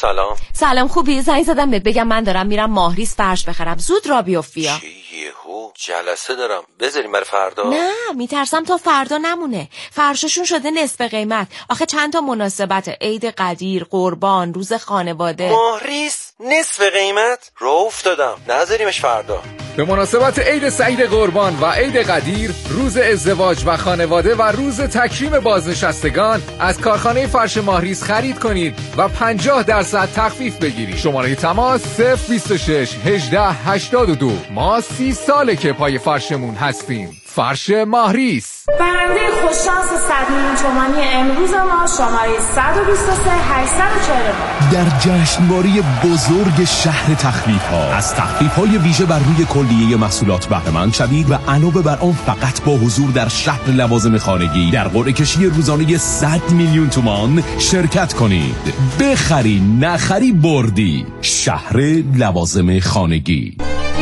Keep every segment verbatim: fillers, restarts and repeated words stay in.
سلام. سلام، خوبی؟ زنگ زدم بهت بگم من دارم میرم ماهریس فرش بخرم، زود را بیفیا. چی یهو؟ جلسه دارم، بذاریم برای فردا؟ نه میترسم تا فردا نمونه، فرششون شده نصف قیمت. آخه چند تا مناسبت، عید قدیر، قربان، روز خانواده. ماهریس نصف قیمت؟ راه افتادم، نذاریمش فردا. به مناسبت عید سعید قربان و عید قدیر، روز ازدواج و خانواده و روز تکریم بازنشستگان از کارخانه فرش ماهریس خرید کنید و پنجاه درصد تخفیف بگیرید. شماره تماس صفر بیست و شش هجده هشتاد و دو. ما سی ساله که پای فرشمون هستیم. فرش ماهریس. برنده خوششانس صد میلیون تومانی امروز ما شماره صد و بیست و سه هشتصد و چهل و نه. در جشنواره بزرگ شهر تخفیف ها از تخفیف های ویژه بر روی کلیه محصولات بهره مند شوید و علاوه بر آن فقط با حضور در شهر لوازم خانگی در قرعه کشی روزانه صد میلیون تومان شرکت کنید. بخری نخری بردی. شهر لوازم خانگی.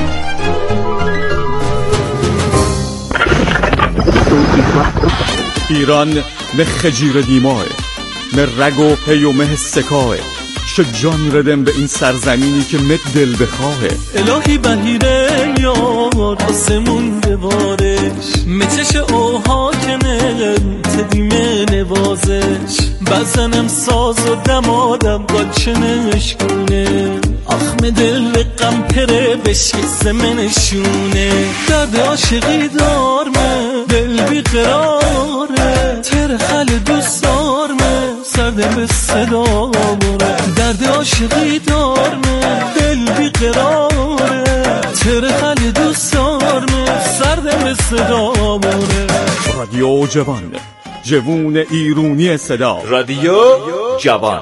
ایران به خجیر دیماه، به رگ و پی و مه سکاه، شجان ردم به این سرزمینی که مت دل بخواهه. الهی بهیره یار آسمون ببارش، مچش اوها کنه تدیمه نوازش، بزنم ساز و دمادم قاچنش کنه، آخم دل غم پره بشک زمنشونه، درد عاشقی دارمه دل بیقراره، ترخل دوست دارمه سرده به صدا باره، درد عاشقی دارمه دل بیقراره، ترخل دوست دارمه سرده به صدا باره. رادیو جوان، جوون ایرونی صدا. رادیو جوان.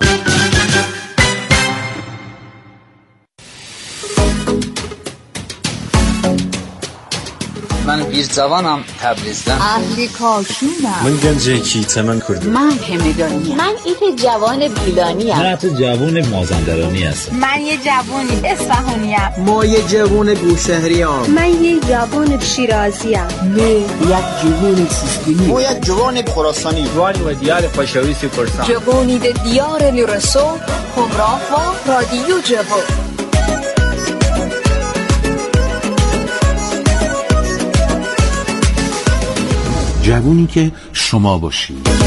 من بیست زبانم تبریزدم. اهلی کاشونم. من گنجه کیته من کردم. من همدانیم. من ایت جوان بیلانی ام. من حتی جوان مازندرانی هستم. من یه جوانی اصفهانی ام. ما یه جوان بوشهری ام. من یه جوان شیرازی ام. من یک جوان سیستانی. ما یک جوان خراسانی. جوانی و دیار پشاوی سپرسان. جوانی د دیار لرسو خبرافا رادیو جوان. جوونی که شما باشید. به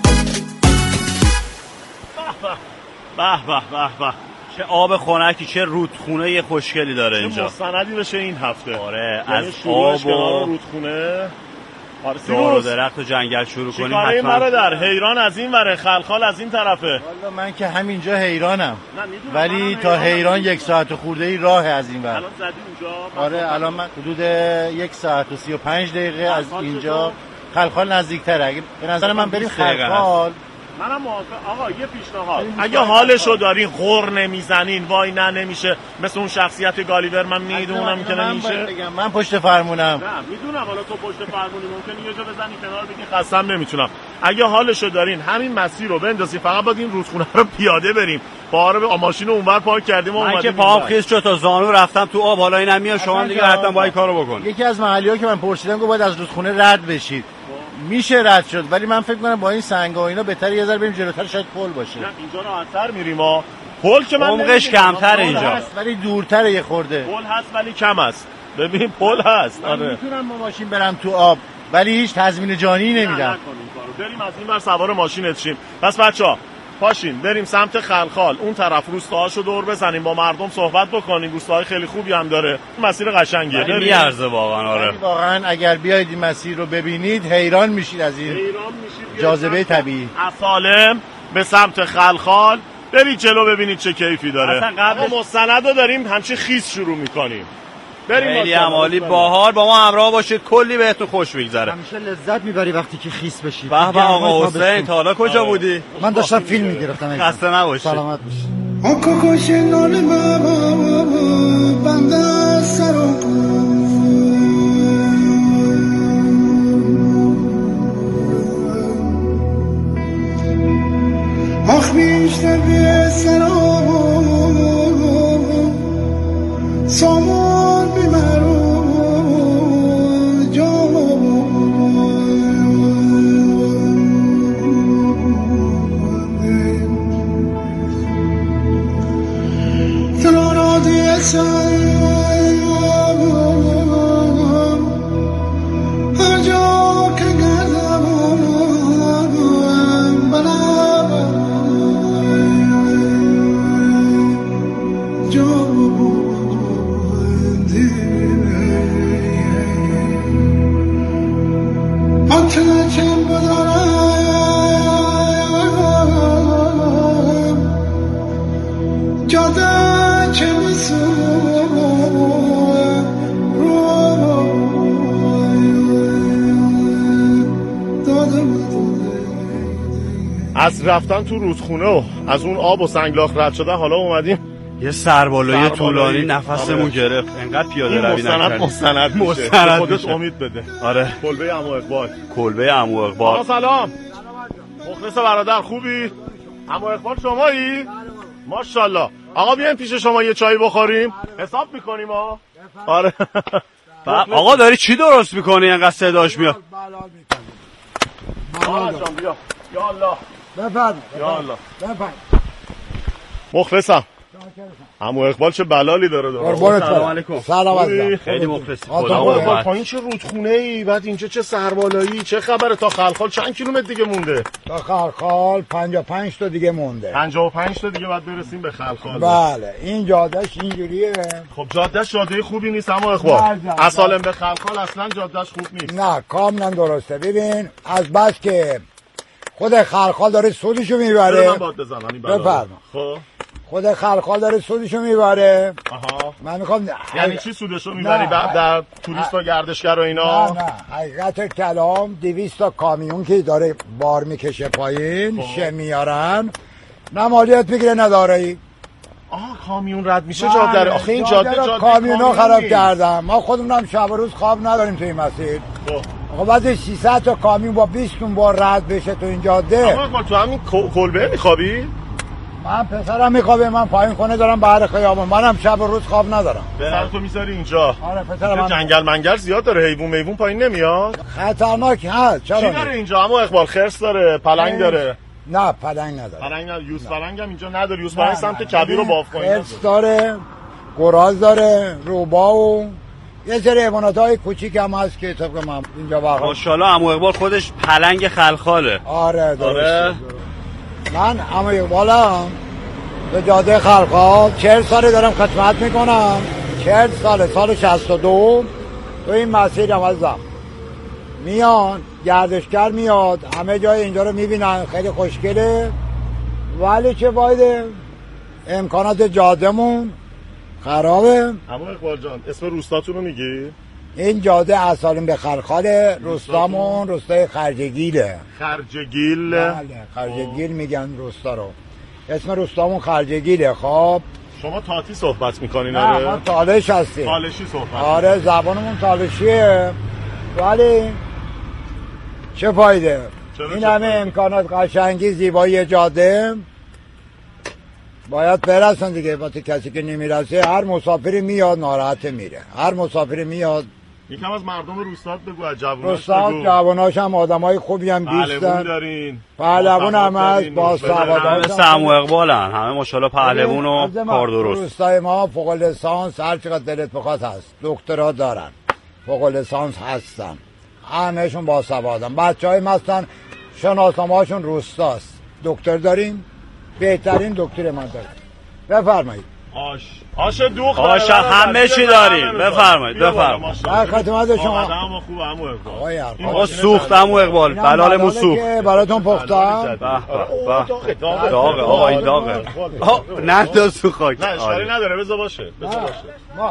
به به به، چه آب خنکی، چه رودخونه خوشگلی داره اینجا. چه مستندی بشه این هفته. آره از آب و رودخونه دار و درخت و جنگل شروع کنیم. حتما مرا در حیران از این وره، خلخال از این طرفه. والا من که همینجا حیرانم، ولی تا حیران یک ساعت خورده ای راه از این ور. الان زدی اونجا؟ آره الان من حدود یک ساعت و سی و پنج دقیقه از اینجا. خلخال نزدیک‌تره. اگه به نظر من بریم خلخال. منم موافق. آقا یه پیشنهاد، اگه حالشو دارین خور نمیزنین وای نه نمیشه، مثل اون شخصیت گالیور من میدونم که نمیشه. من پشت فرمونم. نه میدونم حالا تو پشت فرمونی، ممکنه یه جا بزنی کنار بگی خستم نمیتونم. اگه حالشو دارین همین مسیر رو بندازین، فقط باید این رودخونه رو پیاده بریم. باره به ماشین اونور پارک کردیم و اومدیم. من که پاهم خیس شد تا زانو رفتم تو آب، حالا اینم میاد. شما دیگه حتما باید کارو بکنید. یکی از محلی‌ها که من پرسیدم گفت باید از رودخونه رد بشید. میشه رد شد، ولی من فکر کنم با این سنگ و اینا بهتره یه ذره بریم جلوتر، شاید پل باشه. نه اینجا راحت‌تر میریم ها. پل که من عمقش کمتره اینجا، هست ولی دورتره یه خورده. پل هست ولی کم است. ببین پل هست. من آره میتونم با ماشین برم تو آب، ولی هیچ تضمین جانی نمیدم. بریم از این ور سوار ماشینت شیم. پس بچه‌ها پاشین بریم سمت خلخال، اون طرف روستاهاشو دور بزنیم، با مردم صحبت بکنیم. روستاهای خیلی خوبی هم داره، مسیر قشنگیه، بریم میارزه واقعا. آره واقعا اگر بیاید این مسیر رو ببینید حیران میشید از این جاذبه طبیعی. از سالم به سمت خلخال برید جلو ببینید چه کیفی داره. اصلا قبل مستندو داریم همچین خیس شروع میکنیم. بریم خیلی عمالی باحال، با ما همراه باشید، کلی بهتون خوش بگذره. همیشه لذت میبری وقتی که خیس بشی. به به آقا حسین، تا حالا کجا آه. بودی؟ من داشتم فیلم میگرفتم. خسته نباشی. سلامت باشی. آنکو کشنال بابا بنده سرو آخ بیشتر به سرو سامان بیمارو از رفتن تو رودخونه و از اون آب و سنگلاخ رد شدن حالا اومدیم یه سربالایی طولانی نفسمون گرفت. انقدر پیاده روی نکردیم. مستند مستند خودت امید بده. آره. کلبه عمو اقبال. کلبه عمو اقبال. سلام. مخلص برادر خوبی؟ عمو اقبال شمایی؟ ماشاءالله. آقا بیاین پیش شما یه چای بخوریم. حساب میکنیم ها. آره. آقا داری چی درست میکنی انقدر صداش میاد؟ آقا جان بیا. یا الله. بفرمایید. یا الله. بفرمایید. مخلصم. عمو اقبال چه بلالی داره داره. سلام علیکم. سلام علیکم. خیلی مخلصی. خدا اقبال پایین چه رودخونه ای، بعد اینجا چه سربالایی، چه خبره؟ تا خلخال چند کیلومتر دیگه مونده؟ تا خلخال پنجاه و پنج تا دیگه مونده. پنجاه و پنج تا دیگه بعد برسیم به خلخال. بله این جادهش اینجوریه. خب جادهش جاده خوبی نیست عمو اقبال. از سالم به خلخال اصلا جادهش خوب نیست. نه کاملا درسته. ببین از بس که خود خلخال داره سودشو میبره. من باد بزنم این بلا. بفرما. خب خود خلخال داره سودشو میبره. آها. من میخوام یعنی چی سودشو میبری در توریست و گردشگر و اینا؟ نه نه حقیقت کلام دویست تا کامیون که داره بار میکشه پایین شه میارن نه مالیات میگیره نداره. آه کامیون رد میشه جاده. آخه این جاده جاده کامیونا خراب کردن. ما خودمونم شب و روز خواب نداریم تو این مسیر. آقا بعد ششصد تا کامیون با بیست تون بار رد بشه تو این جاده. آقا تو همین کلبه میخوابی؟ من پسرم میخوابه، من پایین خونه دارم بهر خیابون، منم شب و روز خواب ندارم. پسر تو میذاری اینجا؟ آره پسرم. جنگل منگل زیاد داره، حیوان میوون پایین نمیاد؟ خطرناک هست. چرا؟ چی داره اینجا؟ اما اقبال خرس داره، پلنگ داره. نه پلنگ نداره. پلنگ نداره. یوز پلنگ هم اینجا نداره. یوز پلنگ سمت کبیر و بافقاین خرس داره، گراز داره، روبا و یه سری حیواناتای کوچیک هم هست که طبق من اینجا واقعا. ماشاءالله عمو اقبال خودش پلنگ خلخاله. آره درسته. من عمو اقبالم به جاده خلخال چهل ساله دارم خدمت میکنم. چهل ساله سال شصت و دو تو این مسیر هم ازم میان گردشگر میاد همه جای اینجا رو میبینن خیلی خوشگله، ولی چه فایده؟ امکانات جادهمون خرابه. عمو اقبال جان اسم روستاتون رو میگی؟ این جاده از سالم به خلخاله. روستامون روستای خرجگیله. خرجگیل؟ بله خرجگیل میگن روستا رو. اسم روستامون خرجگیله. خب شما تاتی صحبت میکنین؟ آره ما تالش هستیم. تالشی صحبت. آره زبانمون تالشیه، ولی چه فایده؟ این همه امکانات قشنگی زیبایی جاده باید برسن دیگه. وقتی کسی که نمیرسه هر مسافری میاد ناراحت میره. هر مسافری میاد. یکم از مردم روستات بگو، از جواناش روستات بگو. جواناش هم آدمای خوبی هم بیستن. پهلوون دارین، پهلوون هم هست، با سوادان مثل عمو اقبالن همه ماشاءالله پهلوون و کار درست. روستای ما فوق لیسانس هر چقدر دلت بخواد هست، دکترا دارن، فوق لیسانس هستن، همهشون با سوادن. بچهای مثلا شناسنامه هاشون روستاست. دکتر داریم، بهترین دکتر ما داریم. بفرمایید. آش آش دوخ آش همه چی داریم. بفرمایید بفرمایید. در خدمت شما. آدم خوب عمو اقبال. آقا سوخت عمو اقبال، بلالمون سوخت. براتون پختم. به به داغه داغه آقا این داغه. نه دو سو خاک. نه اشکالی نداره بذار باشه. بذار باشه. ما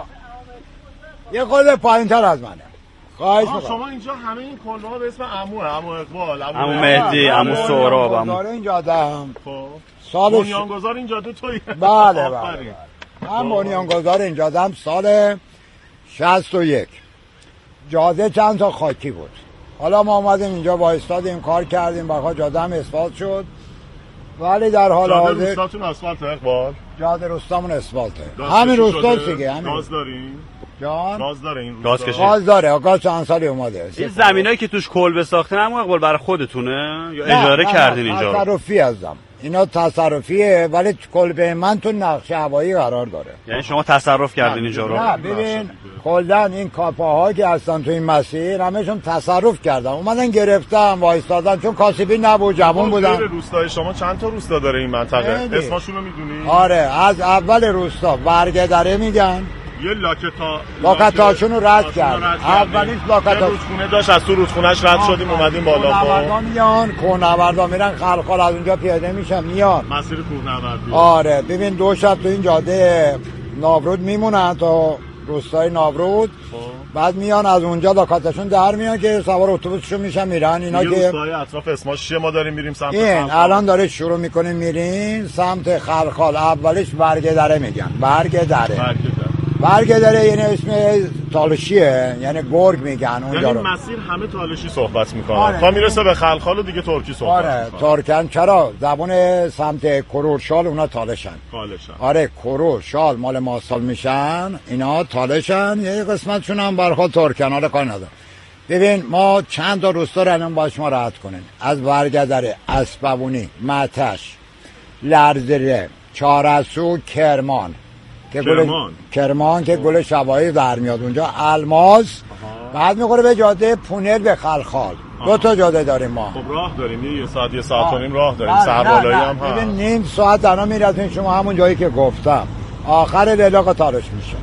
یه خورده پایین‌تر از منه. خواهش می‌کنم. شما اینجا همه این کلبه‌ها به اسم عموه، عمو اقبال، عمو مهدی، عمو سهراب، عمو داره این جاده هم. خب سال بنیانگذار این جاده تویی؟ بله بله. من بنیانگذار این جاده هم سال شصت و یک. جاده چند تا خاکی بود. حالا ما اومدیم اینجا وایستادیم کار کردیم، بعد جاده هم اسفالت شد. ولی در حال حاضر جاده روستاتون اسفالته اقبال؟ جاده روستامون اسفالته. همین روستاست دیگه. همین. گاز دارین؟ جان گاز داره این روستا؟ گاز کشید. گاز داره. گاز چند سالی اومده. این زمینایی که توش کلبه ساختن عمو اقبال برای خودتونه یا اجاره کردین اینجا؟ تصرفی هستم. اینا تصرفیه، ولی کلبه من تو نقش هوایی قرار داره. یعنی شما تصرف کردین اینجا رو؟ نه ببین کلا این کاپاها که هستن تو این مسیر همهشون تصرف کردن، اومدن گرفتن وایستادن، چون کاسبی نبود، جوان بودن. روستای شما چند تا روستا داره این منطقه؟ اسمشون رو میدونی؟ آره از اول روستا برگدره میگن. یه لاکتا لاکتاشون رو رد کرد. اولین لاکتا رودخونه داشت، از تو رودخونه‌اش رد شدیم اومدیم بالا. کوهنوردا میان، کوهنوردا میرن خلخال از اونجا پیاده میشن میان. مسیر کوهنوردی. آره ببین دو شب تو این جاده ناورود میمونن تا روستای ناورود. بعد میان از اونجا لاکاتشون در میان که سوار اتوبوسشون میشن میرن. اینا که روستای اطراف اسمش چیه؟ ما داریم میریم سمت این خلخال. الان داره شروع میکنیم میرین سمت خلخال. اولش برگ دره میگن. برگ دره. برگ دره. برگ دره یعنی اسم تالشیه، یعنی گرگ میگن اونجا یعنی رو. مسیر همه تالشی صحبت میکنن. آره. تا میرسه به خلخال و دیگه ترکی صحبت آره میکنن. ترکن. چرا؟ زبون سمت کرور شال اونا تالشن. تالشن. آره کرور شال مال ماسال میشن، اینا تالشن. یه قسمتشون هم برخواد ترکن. حالا کار ندارم. ببین ما چند تا روستا رو الان با شما راحت کنین. از برگدره، اسبابونی، متش، لرزره، چارسو، کرمان که کرمان. گل کرمان که گل شوایی در میاد اونجا، الماس. بعد میخوره به جاده پونل به خلخال. دو تا جاده داریم ما. خب راه داریم یه ساعت یه ساعت و نیم راه داریم. نه سربالایی نه هم نه. ببین هست. نیم ساعت دارم میرسین شما همون جایی که گفتم. آخر لیلاق تالش میشه.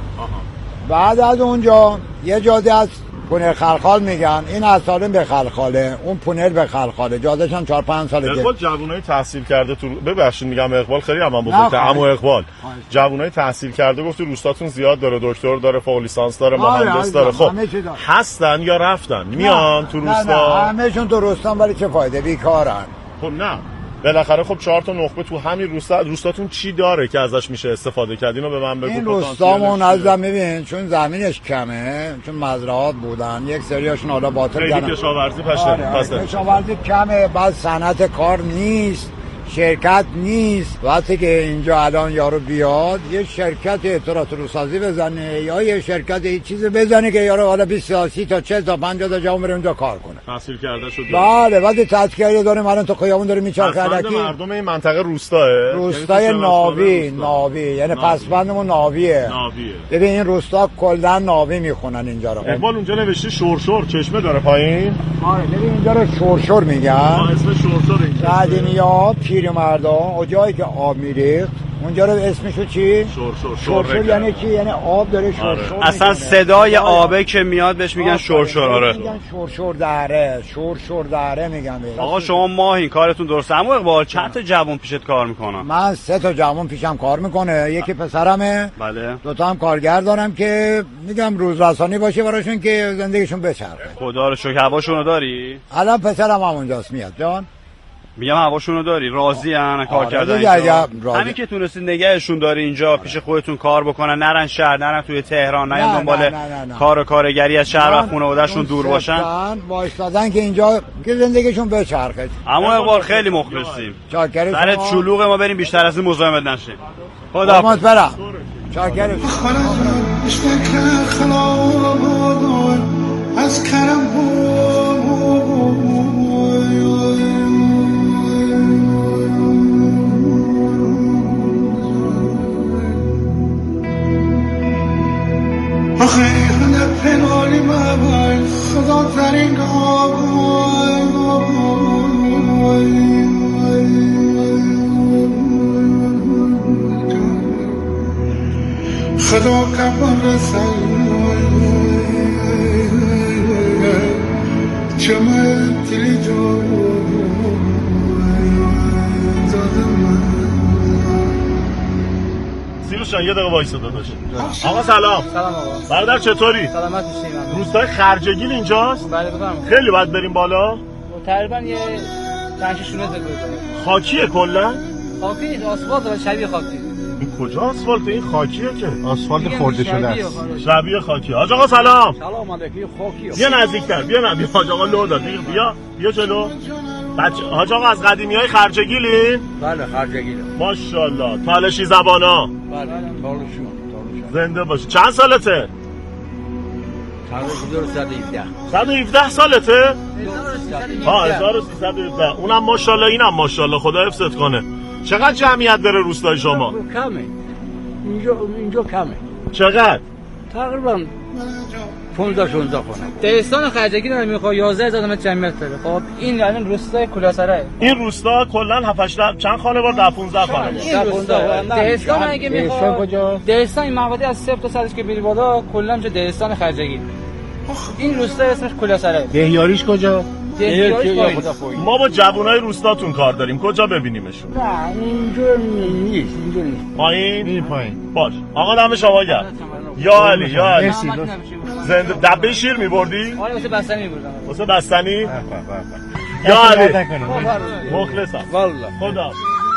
بعد از اونجا یه جاده از پونل خلخال میگن. این از سالم به خلخاله، اون پونل به خلخاله. جادهش هم چهار پنج ساله. اقبال جوونای تحصیل کرده تو ببخشید میگم اقبال خیلی هم من بزرگتر. عمو اقبال جوونای تحصیل کرده گفت روستاتون زیاد داره، دکتر داره، فوق لیسانس داره، مهندس داره. خب هستن یا رفتن میان تو روستا؟ نه همه‌شون تو روستان، ولی چه فایده؟ بیکارن. خب نه بالاخره خب چهار تا نخبه تو همین روستا. روستاتون چی داره که ازش میشه استفاده کرد؟ اینو به من بگو. این روستامون از زمین چون زمینش کمه، چون مزرعات بودن، یک سریاشون حالا باطل کردن. خیلی کشاورزی پشه. آره کشاورزی کمه، بعد صنعت کار نیست، شرکت نیست. وقتی که اینجا الان یارو بیاد یه شرکت تراکتور سازی بزنه یا یه شرکت یه چیز بزنه که یارو حالا بیست سی تا چهل تا پنجاه تا جوان بره اونجا کار کنه. تحصیل کرده شده. بله بعد تحصیل داریم الان تو خیابون داره میچرخه. الکی مردم این منطقه روستاه. روستای ناوی. ناوی یعنی پسبندمون ناویه. ناویه. ببین این روستا کلا ناوی میخونن اینجا رو. اقبال اونجا نوشته شورشور چشمه داره پایین. آره ببین اینجا رو شورشور میگن. اسم شورشور اینجا. قدیمی‌ها پیرمردا اون جایی که آب میریخت اونجا رو اسمشو چی؟ شورشور. شورشور یعنی چی؟ یعنی آب داره شورشور. آره. اصلا صدای آبه که میاد بهش میگن شورشور. آره میگن شورشور دره، شورشور دره میگن بهش. آقا شما ماهین کارتون درسته. اما اقبال چند تا جوان پیشت کار میکنن؟ من سه تا جوان پیشم کار میکنه. یکی پسرمه. بله. دو تا هم کارگر دارم که میگم روزرسانی باشه براشون که زندگیشون بچرخه. خدا رو شکر. هواشونو داری؟ الان پسرم همونجاست میاد جان. میگم هواشونو داری؟ راضی ان کار کردن اینجا؟ همین که تونستی نگهشون داری اینجا پیش خودتون کار بکنن، نرن شهر، نرن توی تهران، نه دنبال کار و کارگری از شهر و خانواده‌شون دور باشن. وایستادن که اینجا که زندگیشون بچرخه. اما اقبال خیلی مخلصیم. چاکریم. سرت شلوغه، ما بریم بیشتر از این مزاحمت نشیم. خدا حافظ. برم. چاکریم. از کرم آخه هنر پنالی مبای خدا در این خدا کبان رسل چمه تلی جو سیروشان یه دقیقه وایسا داداش. آقا سلام. سلام آقا. برادر چطوری؟ سلامت باشید. روستای خرجگیل اینجاست؟ بله بفرمایید. خیلی باید بریم بالا؟ تقریبا یه پنج شش متر گذاره. خاکیه کلا؟ خاکی نیست، آسفالت و شبیه خاکی. این کجا آسفالت؟ این خاکیه که آسفالت خورده شده است. شبیه خاکی. حاج آقا سلام. سلام علیکم. خاکیه. بیا نزدیکتر. بیا نه بیا حاج آقا لو داد. بیا بیا جلو. بچه حاج آقا از قدیمیای خرجگیلین؟ بله خرجگیله. ماشاءالله. تالشی زبانا. بله تالشی. زنده باشی. چند سالته؟ صد و هفده سالته؟ ها هزار و سیصد و هفده. اونم ماشاءالله اینم ماشاءالله خدا حفظت کنه. چقدر جمعیت داره روستای شما؟ کمه. اینجا اینجا کمه. چقدر؟ تقریبا پانزده شانزده خونه. دهستان خرجگیل هم میخواد یازده هزار متر جمعیت داره. خب این الان روستای کلاسره. این روستا کلا هفت هشت چند خانوار در پانزده خانوار. این روستا دهستان اگه میخواد کجا؟ دهستان این مقاطع از صفر تا صدش که بری بالا کلا میشه دهستان خرجگیل. این روستا اسمش کلاسره. بهیاریش کجا؟ ما با جوانای روستاتون کار داریم. کجا ببینیمشون؟ نه اینجا نیست. اینجا نیست. پایین؟ این پایین. باش. آقا دم شما گرم. یا علی یا علی زنده دبه شیر میبردی؟ آره واسه بستنی میبردم. واسه بستنی؟ یا علی مخلصم والله خدا.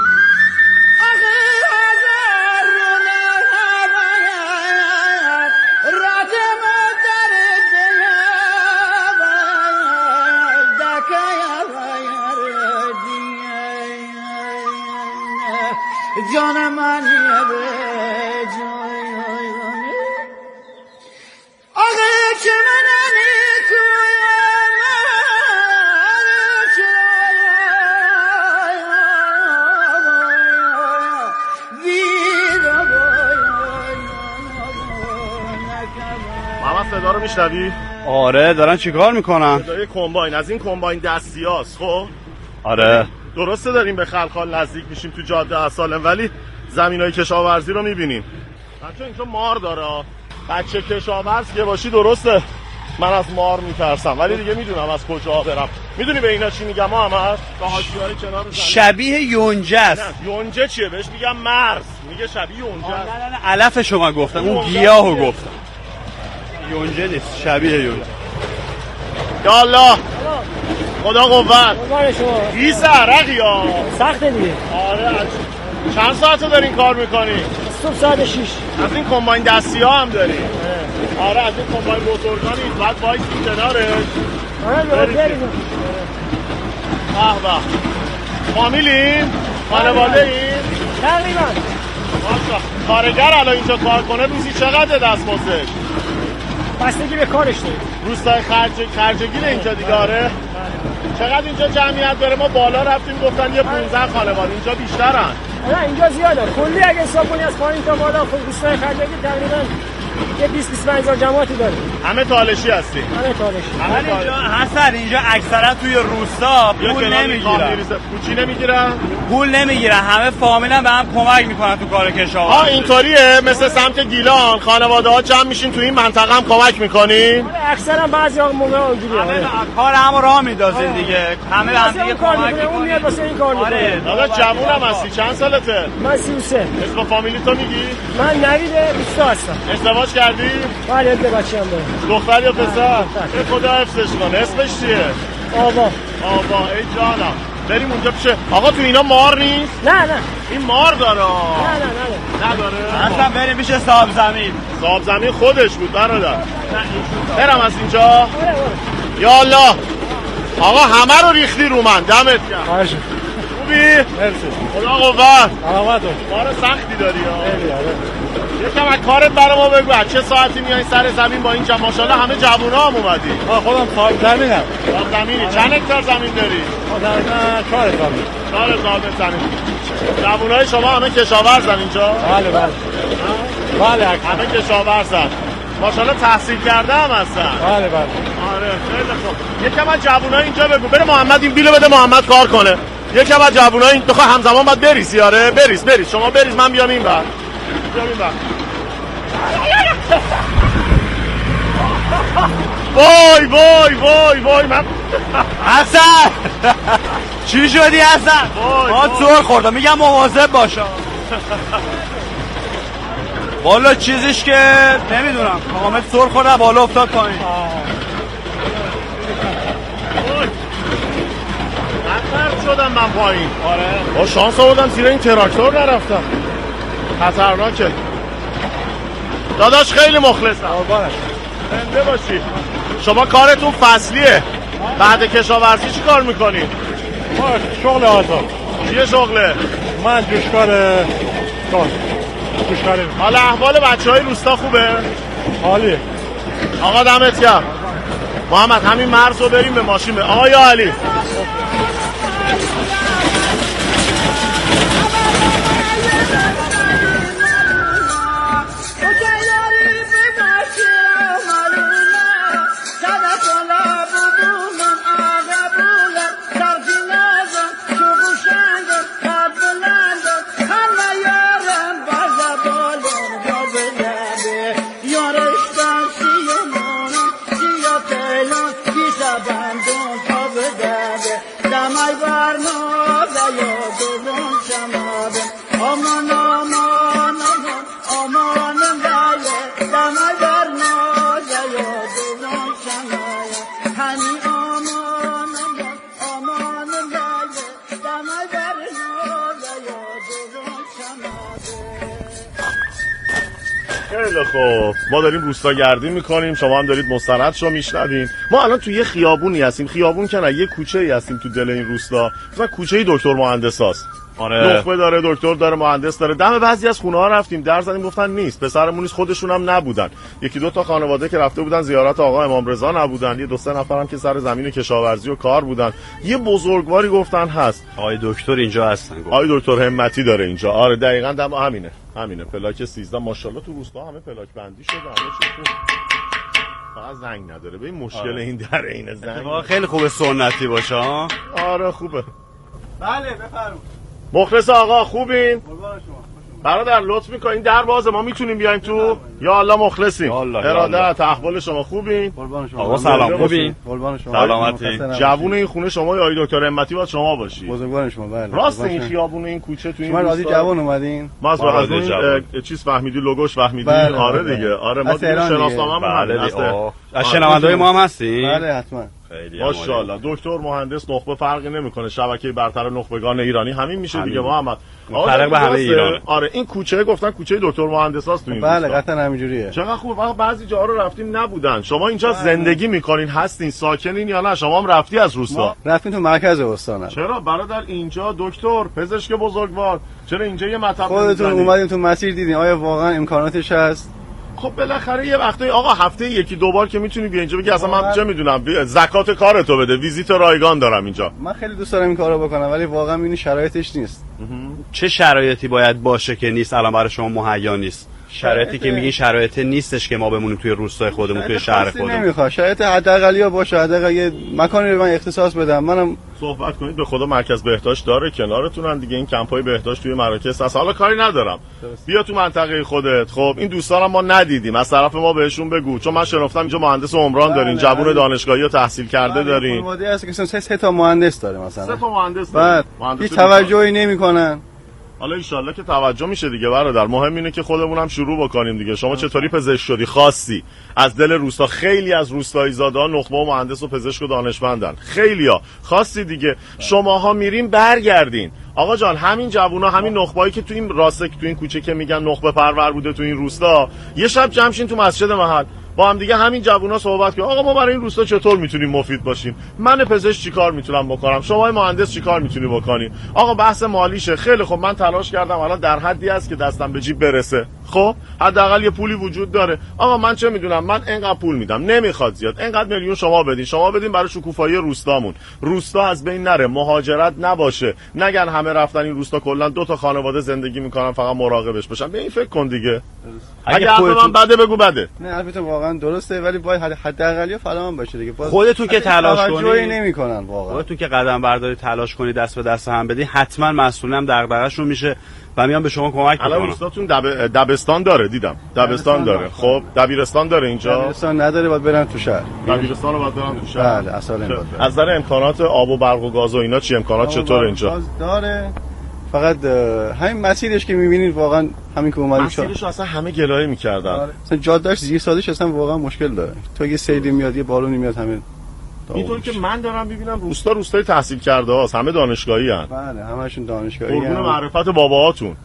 جان من به جای آقا که من نیکویم محمد صدا رو میشنوی؟ آره دارن چیکار میکنن؟ صدای کمباین، از این کمباین دستی هاست. خب آره درسته داریم به خلخال نزدیک میشیم تو جاده اسالم، ولی زمینای کشاورزی رو میبینیم. بچه اینجا مار داره، بچه کشاورز که باشی درسته من از مار میترسم، ولی دیگه میدونم از کجا برم. میدونی به اینا چی میگم محمد؟ تا حاشیه‌های کنار زمین شبیه یونجه است. نه یونجه چیه؟ بهش میگم مرز. میگه شبیه یونجه. نه نه نه علف شما گفتم، اون گیاهو گفتم. یونجه نیست، شبیه یونجه. یا الله خدا قوت. قربان شما. بی سرقی ها. سخته دیگه. آره چند ساعته دارین کار میکنی؟ صبح ساعت شش. از این کمباین دستی ها هم داری؟ آره از این کمباین بزرگانی بعد وایسی کنارش. آره بریم. به به. فامیلیم؟ خانواده ایم؟ تقریبا. ماشا کارگر الان اینجا کار کنه روزی چقدر دستمزدش؟ بستگی به کارش داره. روستای خرج خرجگیر اینجا دیگه. آره چقدر اینجا جمعیت داره؟ ما بالا رفتیم گفتن یه پانزده خانواده، اینجا بیشترن. نه اینجا زیاده. کلی اگه حساب کنی از پایین تا بالا خود روستای خرجگیر تقریبا یه بیست بیست و پنج هزار جماعتی داره. همه تالشی هستی؟ همه تالشی. ولی اینجا حسن اینجا اکثرا توی روستا پول نمیگیرن. پول نمیگیرن؟ پول نمیگیرن. همه فامیلا به هم کمک میکنن تو کار کشاورزی. ها اینطوریه مثل سمت گیلان خانواده‌ها جمع میشین تو این منطقه هم کمک میکنین؟ اکثرا بعضیا موقع اونجوریه. همه کار همو راه میندازین دیگه. همه به هم دیگه کمک میکنن. اون میاد واسه این کار میکنه. آره دادا جوونم هستی. چند سالته؟ من سی و سه. اسم فامیلی تو میگی؟ من نوید بیست هستم. ازدواج کردی؟ بله یه بچه‌ام دارم. دختر یا پسر؟ به خدا حفظش کن. اسمش چیه؟ آوا. آوا ای جانم. بریم اونجا پیشه. آقا تو اینا مار نیست؟ نه نه. این مار داره. نه نه نه. نداره. اصلا بریم میشه صاحب زمین. صاحب زمین خودش بود برادر. برم از اینجا. یا الله. آقا همه رو ریختی رو من. دمت گرم. باشه. خوبی؟ مرسی. خدا قوت. سلامتون. کار سختی داری ها. خیلی آره. یکم از کارت برای ما بگو. چه ساعتی میای سر زمین با این جمع؟ ماشاءالله همه جوونا هم اومدی. آ خودم صاحب زمینم. صاحب زمینی. چند هکتار زمین داری؟ من چهار هزار. چهار هزار زمین. جوونای شما همه کشاورزن اینجا؟ بله بله. بله همه کشاورزن. ماشاءالله تحصیل کرده هم هستن. بله بله. آره خیلی خوب. یکم از جوونای اینجا بگو. بره محمد این بیلو بده محمد کار کنه. یکم از جوونای بخوای همزمان باید بریز. آره بریز بریز. شما بریز من بیام این ور. بیام این ور. وای وای وای وای من حسن چی شدی حسن؟ ما سر خوردم. میگم مواظب باش. والا چیزیش که نمیدونم کامل سر خورده بالا افتاد پایین. خطر شدم من پایین. آره با شانس آوردم زیر این تراکتور نرفتم. خطرناکه. داداش خیلی مخلصم. قربانش. زنده باشی. شما کارتون فصلیه. بعد کشاورزی چی کار میکنید؟ ما شغل آزاد. چیه شغله؟ من جوشکار کار. جوشکاری. حالا احوال بچهای روستا خوبه؟ عالیه. آقا دمت گرم. محمد همین مرز رو بریم به ماشین. آقا یا علی. Damay var mı خب ما داریم روستاگردی میکنیم، شما هم دارید مستندشو میشنوین. ما الان توی یه خیابونی هستیم، خیابون که نه یه کوچه‌ای هستیم تو دل این روستا، مثلا کوچه دکتر مهندساست. آره. نخبه داره، دکتر داره، مهندس داره. دم بعضی از خونه ها رفتیم، در زدیم گفتن نیست، پسرمون نیست، خودشون هم نبودن. یکی دو تا خانواده که رفته بودن زیارت آقا امام رضا نبودن، یه دو سه نفرم که سر زمین کشاورزی و کار بودن. یه بزرگواری گفتن هست. آقای دکتر اینجا هستن. آقای دکتر همتی داره اینجا. آره دقیقاً دم همینه. همینه پلاک سیزده. ماشاءالله تو روستا همه پلاک بندی شده، همه چی خوب. فقط زنگ نداره. ببین مشکل آره. این در اینه زنگ. خیلی خوبه سنتی باشه ها. آره خوبه. بله بفرمایید. مخلص آقا خوبین؟ برادر لطف میکنین در بازه ما میتونیم بیایم تو؟ یا الله مخلصیم. ارادت احوال شما خوبین؟ آقا سلام خوبین؟ سلامتی. جوون این خونه شما یا آقای دکتر همتی باید شما باشی. بزرگوار شما بله. راست این خیابون این کوچه تو این شما راضی جوون اومدین؟ ما از اون چیز فهمیدی لوگوش فهمیدی؟ آره دیگه. آره ما شناسنامه‌مون هست. از شنونده‌های ما هم هستین؟ بله حتما. ماشاءالله دکتر مهندس نخبه فرقی نمیکنه، شبکه برتر نخبگان ایرانی همین میشه همین. دیگه محمد فرق به همه ایران. آره این کوچه گفتن کوچه دکتر مهندساست تو این بله قطعا همینجوریه. چقدر خوب. واقعا بعضی جاها رو رفتیم نبودن. شما اینجا بله. زندگی میکنین هستین ساکنین یا نه؟ شما هم رفتی از روستا؟ رفتیم تو مرکز استان. چرا برادر اینجا دکتر پزشک بزرگوار، چرا اینجا یه مطب خودتون اومدین تو مسیر دیدین آیا واقعا امکاناتش هست؟ خب بالاخره یه وقتایی آقا هفته یکی دو بار که میتونی بیا اینجا بگی اصلا من چه میدونم زکات کارتو بده، ویزیت رایگان دارم اینجا. من خیلی دوست دارم این کارو بکنم ولی واقعا این شرایطش نیست. چه شرایطی باید باشه که نیست الان برای شما مهیا نیست؟ شرایطی که میگین شرایط نیستش که ما بمونیم توی روستای خودمون توی شهر خودمون. نمیخواد شرایط حداقلیا باشه، حداقل یه مکانی رو من اختصاص بدم. منم صحبت کنید به خدا مرکز بهداشت داره کنارتونن دیگه، این کمپای بهداشت توی مراکز هست. حالا کاری ندارم درست. بیا تو منطقه خودت. خب این دوستانم ما ندیدیم، از طرف ما بهشون بگو، چون من شنفتم اینجا مهندس عمران دارین، جوون دانشگاهی و تحصیل کرده دارین. خانواده هست که سه, سه تا مهندس داره مثلا. سه تا مهندس داره. هیچ توجهی نمیکنن. حالا ان شاءالله که توجه میشه دیگه برادر. مهم اینه که خودمون هم شروع بکنیم دیگه. شما چطوری پزشک شدی؟ خواستی از دل روستا. خیلی از روستایی زادا نخبه و مهندس و پزشک و دانشمندن، خیلیا خواستی دیگه. شماها میرین برگردین. آقا جان همین جوونا همین نخبه‌ای که تو این راسته تو این کوچه که میگن نخبه پرور بوده تو این روستا، یه شب جمع شین تو مسجد محل با هم دیگه همین جوونا صحبت کنیم. آقا ما برای این روستا چطور میتونیم مفید باشیم؟ من پزشک چیکار میتونم بکنم؟ شما مهندس چیکار میتونی بکنی؟ آقا بحث مالیشه. خیلی خب من تلاش کردم الان در حدی است که دستم به جیب برسه. خب حداقل یه پولی وجود داره. آقا من چه میدونم، من اینقدر پول میدم، نمیخواد زیاد، اینقدر میلیون شما بدین، شما بدین برای شکوفایی روستامون. روستا از بین نره، مهاجرت نباشه، نگن همه رفتن این روستا کلا دو تا خانواده زندگی میکنن فقط مراقبش باشن. به این فکر کن دیگه. اگه خودتون بده بگو بده. نه البته واقعا درسته ولی باید حداقلی فراهم باشه دیگه. خودتون که تلاش کنید توجهی نمیکنن واقعا. خودتون که قدم برداری تلاش کنید دست به دست هم بدین، حتما مسئولین دغدغه‌شون میشه و میان به شما کمک میکنن. الان روستاتون دب... دبستان داره دیدم. دبستان داره. خب دبیرستان داره اینجا؟ دبیرستان نداره، باید برن تو شهر. دبیرستان رو باید برن تو شهر. بله اصلا از نظر امکانات آب و برق و گاز و اینا چی امکانات چطوره اینجا؟ داره. فقط همین مسیرش که میبینید واقعا همین که اومدیم شد. مسیرش اصلا همه گلایه میکردن. مثلا جادهش زیر سادش اصلا واقعا مشکل داره. تو اگه سیلی میاد یه بالونی میاد همین. اینطور که من دارم ببینم روستا روستای تحصیل کرده هاست، همه دانشگاهی ان. بله همشون دانشگاهی ان. قربون معرفت باباهاتون.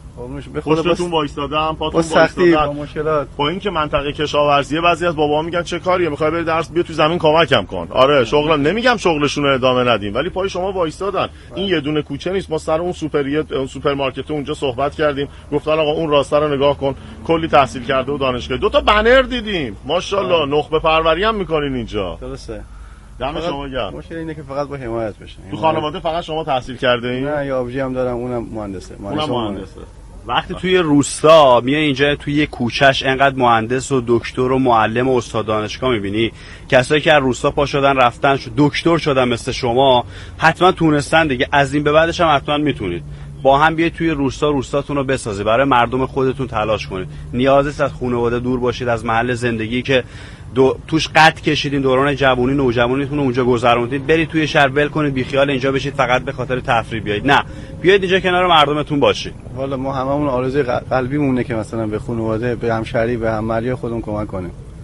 به خودتون وایستادم، پاتون وایستادم. با مشکلات. با اینکه منطقه کشاورزیه بعضی از باباها میگن چه کاریه، میخوای بری درس بیا تو زمین کمکم کن. آره شغلم، نمیگم شغلشون رو ادامه ندیم ولی پای شما وایستادن. این یه دونه کوچه نیست. ما سر اون سوپریت اون سوپرمارکت اونجا صحبت کردیم، گفتن آقا اون راسته رو نگاه کن، کلی تحصیل کرده و دانشگاه. دو تا بنر دیدیم ماشاءالله، نخبه پروری هم میکنین اینجا. درسته. دم شما گرم. مشکل اینه که فقط با حمایت بشه. تو خانواده فقط شما تحصیل کرده این؟ نه یا آبجی هم دارم، اونم مهندسه. اونم مهندسه. وقتی توی روستا میای اینجا توی یه کوچهش انقدر مهندس و دکتر و معلم و استاد دانشگاه میبینی، کسایی که از روستا پا شدن رفتن شد دکتر شدن مثل شما، حتما تونستن دیگه. از این به بعدش هم حتما میتونید با هم بیاید توی روستا روستاتون رو بسازید، برای مردم خودتون تلاش کنید. نیازی از خانواده دور باشید، از محل زندگی که دو توش قد کشیدین، دوران جوونی نوجوانیتون رو اونجا گذروندید، برید توی شهر ول کنید، بی خیال اینجا بشید فقط به خاطر تفریح بیاید. نه، بیاید اینجا کنار مردمتون باشید. والا ما هممون آرزوی قلبی مونه که مثلا به خانواده، به همشهری، به هممری خودمون کمک کنیم.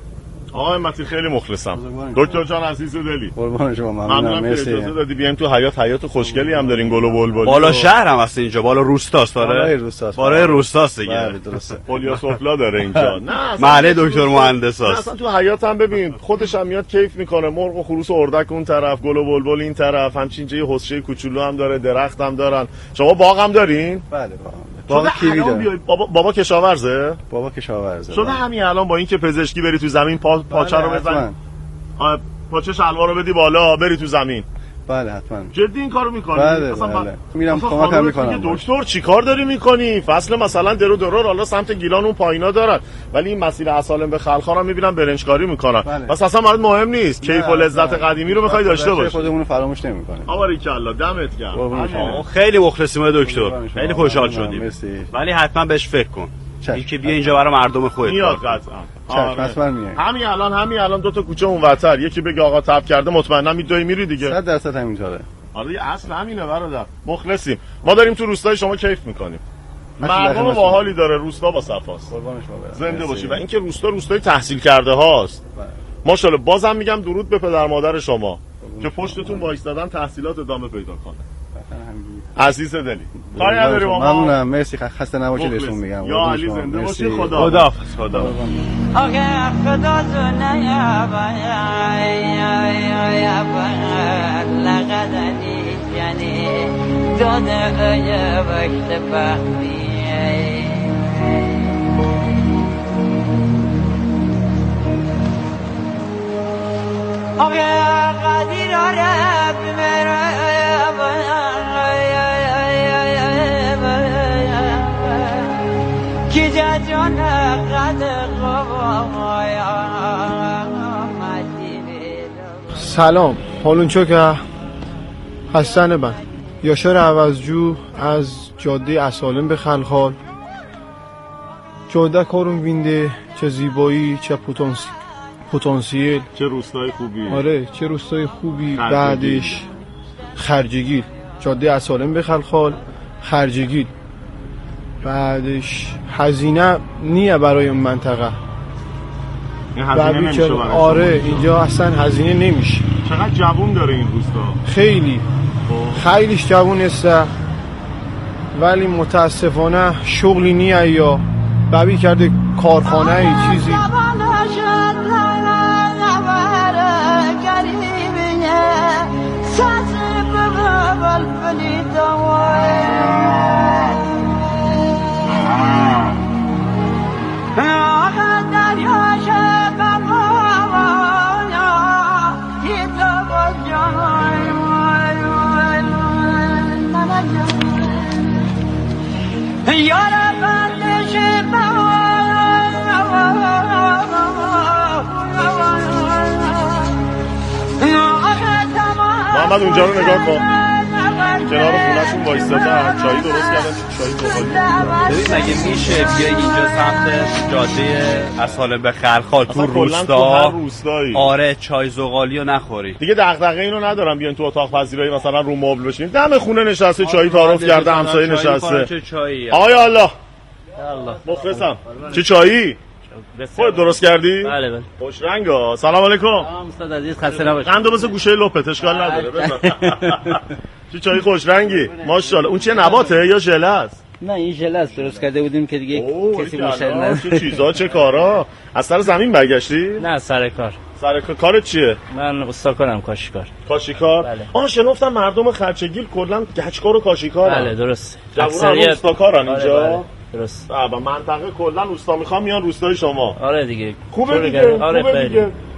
آقا همتی خیلی مخلصم. دکتر جان عزیز دلی. قربان شما ممنونم. مرسی. اجازه دادی بیایم تو حیات حیات خوشگلی هم دارین گل و بلبل. بالا شهر هم هست اینجا، بالا روستاست داره. بالای روستاست. بالای روستاست دیگه. بله درسته. پولیا سفلا داره اینجا. نه محله دکتر مهندس است. اصلا تو حیات هم ببین خودش هم میاد کیف میکنه، مرغ و خروس و اردک اون طرف، گل و بلبل این طرف، همچین جای حوضچه کوچولو هم داره، درخت هم دارن. شما باغ هم دارین؟ بله باغ. باغ کیوی داره. بابا بابا کشاورزه؟ بابا کشاورزه. شده همین الان با اینکه پزشکی بری تو زمین پا پاچه رو بزن. پاچه شلوار رو بدی بالا بری تو زمین. بله حتما. جدی این کارو میکنی؟ بله بله. با... میرم کمکم میکنم. دکتر چیکار داری میکنی؟ فصل مثلا درو درو حالا سمت گیلان اون پایینا دارن، ولی این مسیر اسالم به خلخا رو میبینم برنجکاری میکنن. بله. بس اصلا برات مهم نیست. کیف و لذت قدیمی رو میخوای داشته باشی. خودمون رو فراموش نمیکنیم. آباریکالله دمت گرم. خیلی مخلصیم دکتر. خیلی خوشحال شدیم. ولی حتما بهش فکر کن. این که بیا اینجا برای مردم خودت. میاد قطعا. حتما میاد. همین الان همین الان دو تا کوچه اونورتر یکی بگه آقا تپ کرده مطمئنا میدوی میری دیگه. صد درصد همینطوره. آره اصل همینه برادر. مخلصیم. ما داریم تو روستای شما کیف میکنیم. مردم باحالی داره، روستا با صفاست. قربانش ما زنده باشی. و اینکه روستا روستای تحصیل کرده هاست. ماشاءالله. بازم میگم درود به پدر مادر شما که پشتتون وایسادن تحصیلات ادامه پیدا کنه. عزیز دلی. کاری نداری ماما. ممنونم. مرسی. خسته نباشید بهتون میگم. یا علی زنده باشی. خدا. خداحافظ. خدا. آقا خدا زنه یا با یا یا یا با لقدنی یعنی داده یا وقت بختی آقا قدیر رب مرا سلام، حالون چو که حسن بن یاشار عوضجو از جاده اسالم به خلخال. جاده کارون وینده، چه زیبایی، چه پتانسی... پتانسیل، چه روستای خوبی. آره چه روستای خوبی. خرجگیل. بعدش خرجگیل، جاده اسالم به خلخال، خرجگیل. بعدش هزینه نیه برای اون منطقه. این هزینه نمیشه برای آره اینجا اصلا هزینه نمیشه. چقدر جوون داره این روستا؟ خیلی خیلیش جوون است، ولی متاسفانه شغلی نیه یا ببی کرده کارخانه ای چیزی. محمد اونجا رو نگاه کن، کنار خونه‌شون وایستادن، چای درست کردن، چای زغالی. ببین مگه میشه بیای اینجا سمت جاده اسالم به خلخال تو روستا؟ آره چای زغالی رو نخوری دیگه. دغدغه اینو ندارم بیان تو اتاق پذیرایی مثلا رو مبل بشینید، دم خونه نشسته چای تعارف کرده، همسایه نشسته. چه چایی؟ آیا الله مخلصم. چه چایی؟ خودت درست کردی؟ بله بله. خوش رنگا. سلام علیکم. سلام استاد عزیز، خسته نباشید. قندو بس گوشه لپت اشکال نداره بزن. چه چای خوش رنگی ماشاءالله. اون چیه نباته یا ژله است؟ نه این ژله است، درست کرده بودیم که دیگه کسی مشکل نداره. چه چیزا چه کارا؟ از سر زمین برگشتی؟ نه سر کار. سر کارت چیه؟ من استاکارم، کاشیکار. کاشیکار؟ بله. آها شنفتم مردم خرچگیل کلا گچکار و کاشیکارن. بله درست. اکثریت استاکارن اینجا. بله بله. درست. بابا منطقه کلا روستا میخوام میان روستای شما. آره دیگه. خوبه دیگه. آره خوبه دیگه.